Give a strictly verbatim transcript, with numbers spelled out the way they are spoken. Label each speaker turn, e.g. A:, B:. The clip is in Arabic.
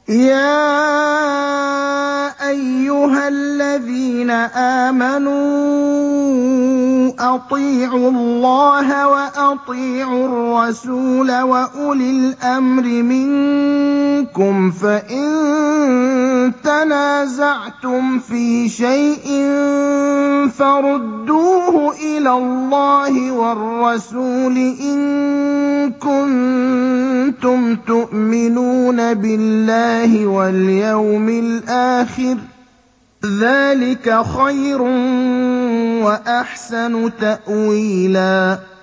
A: يَا أَيُّهَا الَّذِينَ آمَنُوا أَطِيعُوا اللَّهَ وَأَطِيعُوا الرَّسُولَ وَأُولِي الْأَمْرِ مِنكُمْ ۖ فَإِن تَنَازَعْتُمْ فِي شَيْءٍ فَرُدُّوهُ إِلَى اللَّهِ وَالرَّسُولِ إِن كُنتُمْ تُؤْمِنُونَ بِاللَّهِ وَالْيَوْمِ الْآخِرِ ۚ ذَٰلِكَ خَيْرٌ وَأَحْسَنُ تَأْوِيلًا